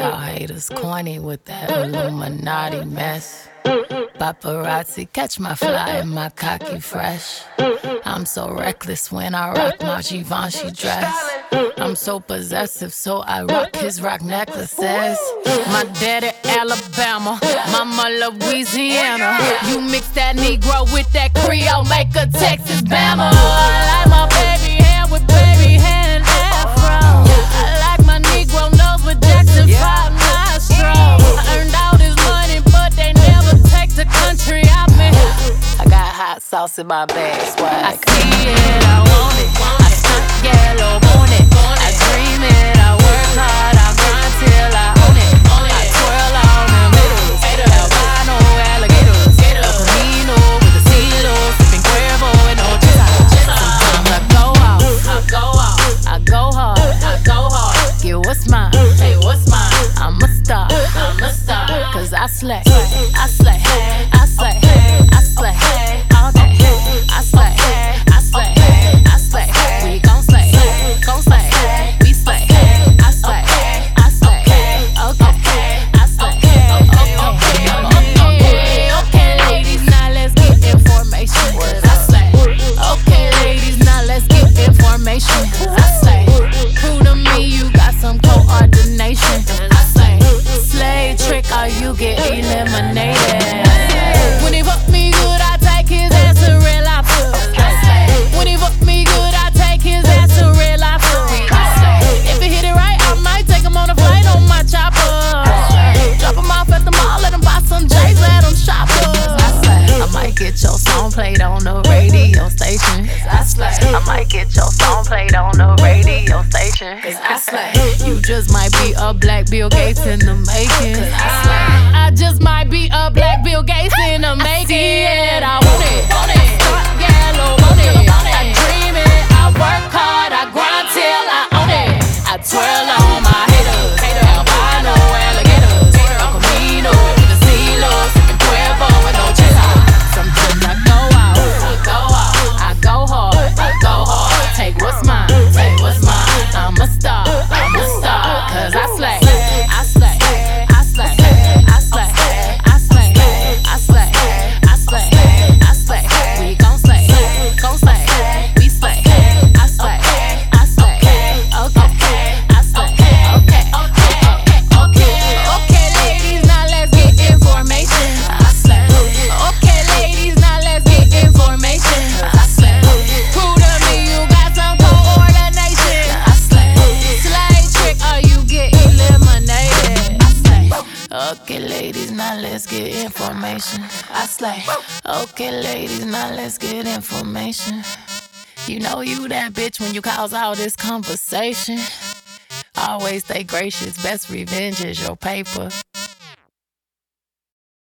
y'all haters corny with that Illuminati mess. Paparazzi catch my fly and my cocky fresh. I'm so reckless when I rock my Givenchy dress. I'm so possessive, so I rock his rock necklaces. My daddy Alabama, mama Louisiana. You mix that Negro with that Creole, make a Texas Bama. I like my baby hair with baby hair and afro. I like my Negro nose with Jackson 5 nostrils. I earned all this money, but they never take the country out me. I got hot sauce in my bag, swag. I see it, I want it. I stunt yellow, want it. I dream it, I work hard, I grind till I own it. I twirl on them hitters, albino alligators, El Camino with the CeeLo, sipping Cuervo and Ochesa. Sometimes I go out, I go hard, get what's mine, hey what's mine. I'm a star, cause I slay, I slay, I slay, I slay, all day. I slay, I slay, I slay. We gon' slay, we slay. I slay, I slay, okay. I slay, okay, ladies, now let's get information. I slay, okay, ladies, now let's get information. I slay, prove to me you got some coordination. I slay, slay trick or you get eliminated. When he fuck me good, I take his ass to real life. When he fuck me good, I take his ass to real life. If he hit it right, I might take him on a flight on my chopper. Drop him off at the mall, let him buy some J's, let him shop up. I might get your song played on the radio station. I might get your song played on the radio station. I slay. You just might be a black Bill Gates in the making. I just might be a black Bill Gates in the making. I want it, start yellow, want it. I dream it, I work hard, I grind till I own it. I twirl on my haters, albino alligators, El Camino with the CeeLo, sipping Cuervo and Ochesa. Sometimes I go out, I go hard, take what's mine, I'm a star, cause I slay, I slay, I slay, I slay, I slay, I slay, I slay, I slay. We gon' slay, we slay. I slay, I slay, okay. I slay, okay, ladies, now let's get information. I slay, okay, ladies, now let's get information. I slay, prove to me you got some coordination. I slay, slay trick or you get eliminated. I slay, okay, ladies, now let's get information. I slay, okay, ladies, now let's get information. You know you that bitch when you cause all this conversation. Always stay gracious, best revenge is your paper.